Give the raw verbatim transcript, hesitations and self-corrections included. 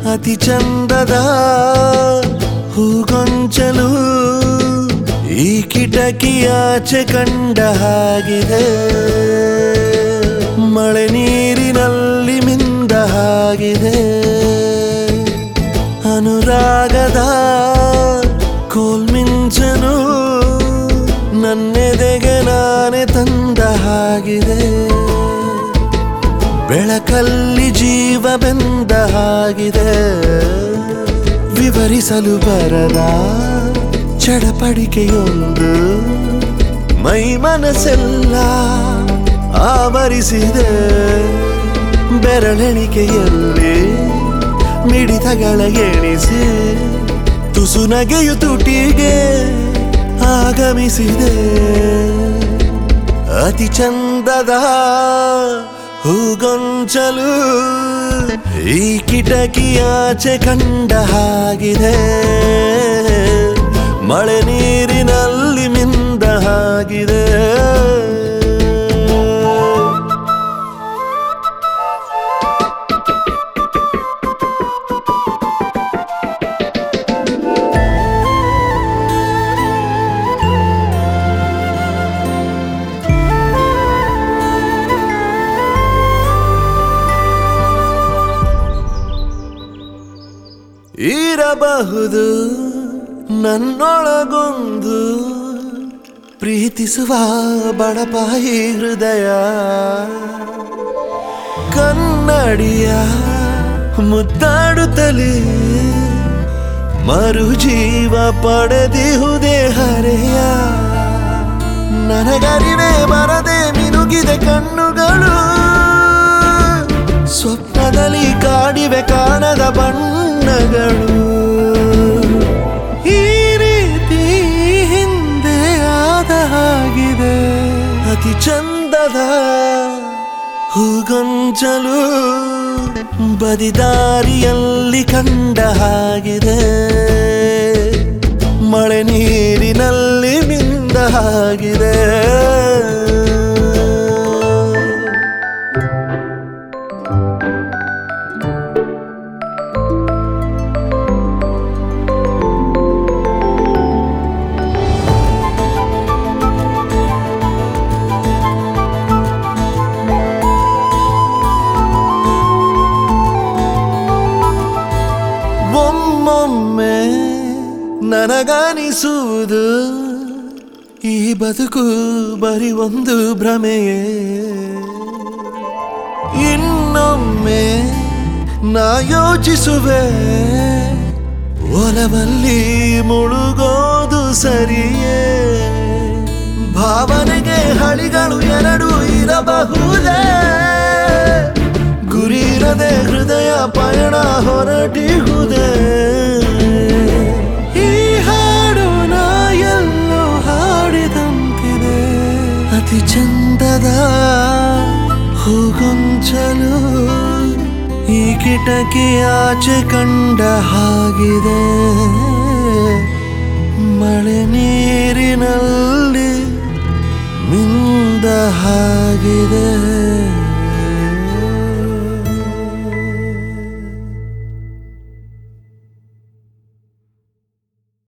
ಅತಿ ಚಂದದ ಹೂಗೊಂಚಲು ಈ ಕಿಟಕಿಯಾಚೆ ಕಂಡ ಹಾಗಿದೆ. ಮಳೆ ನೀರಿನಲ್ಲಿ ಮಿಂದ ಹಾಗಿದೆ. ಅನುರಾಗದ ಕೋಲ್ಮಿಂಚನು ನನ್ನೆದೆಗೆ ನಾನೇ ತಂದ ಹಾಗಿದೆ. ಬೆಳಕಲ್ಲಿ ಜೀವ ಬೆಂದ ಹಾಗಿದೆ. ವಿವರಿಸಲು ಬರದ ಚಡಪಡಿಕೆಯೊಂದು ಮೈ ಮನಸ್ಸೆಲ್ಲ ಆವರಿಸಿದೆ. ಬೆರಳೆಣಿಕೆಯಲ್ಲಿ ಮಿಡಿತಗಳ ಎಣಿಸಿ ತುಸು ನಗೆಯು ತುಟಿಗೆ ಆಗಮಿಸಿದೆ. ಅತಿ ಚಂದದ ಹೂಗೊಂಚಲು ಈ ಕಿಟಕಿಯಾಚೆ ಕಂಡ ಹಾಗಿದೆ. ಮಳೆ ನೀರಿನಲ್ಲಿ ಮಿಂದ ಹಾಗಿದೆ. ಇರಬಹುದು ನನ್ನೊಳಗೊಂದು ಪ್ರೀತಿಸುವ ಬಡಪಾಯಿ ಹೃದಯ. ಕನ್ನಡಿಯ ಮುದ್ದಾಡುತ್ತಲೇ ಮರು ಜೀವ ಪಡೆದಿಹುದೇ ಹರೆಯ. ನನಗರಿವೆ ಬರದೆ ಮಿನುಗಿದೆ ಕಣ್ಣುಗಳು. ಸ್ವಪ್ನದಲ್ಲಿ ಕಾಡಿವೆ ಕಾಣದ ಬಣ್ಣಗಳು. ಈ ರೀತಿ ಹಿಂದೆ ಆದ ಹಾಗಿದೆ. ಅತಿ ಚಂದದ ಹೂಗೊಂಚಲು ಬದಿದಾರಿಯಲ್ಲಿ ಕಂಡ ಹಾಗಿದೆ. ಮಳೆ ನೀರಿನಲ್ಲಿ ಮಿಂದ ಹಾಗಿದೆ. ಒಮ್ಮೊಮ್ಮೆ ನನಗನಿಸುವುದು ಈ ಬದುಕು ಬರೀ ಒಂದು ಭ್ರಮೆಯೇ. ಇನ್ನೊಮ್ಮೆ ನಾ ಯೋಚಿಸುವೆ ಒಲವಲ್ಲಿ ಮುಳುಗೋದು ಸರಿಯೇ. ಭಾವನೆಗೆ ಹಳಿಗಳು ಎರಡು ಇರಬಹುದೇ. ಗುರಿರದೆ ಹೃದಯ ಪಯಣ ಹೊರಟಿಹುದೇ. ಈ ಹಾಡು ನಾ ಎಲ್ಲೋ ಹಾಡಿದಂತಿದೆ. ಅತಿ ಚಂದದ ಹೂಗೊಂಚಲು ಈ ಕಿಟಕಿಯಾಚೆ ಕಂಡ ಹಾಗಿದೆ. ಮಳೆ ನೀರಿನಲ್ಲಿ ಮಿಂದ ಹಾಗಿದೆ.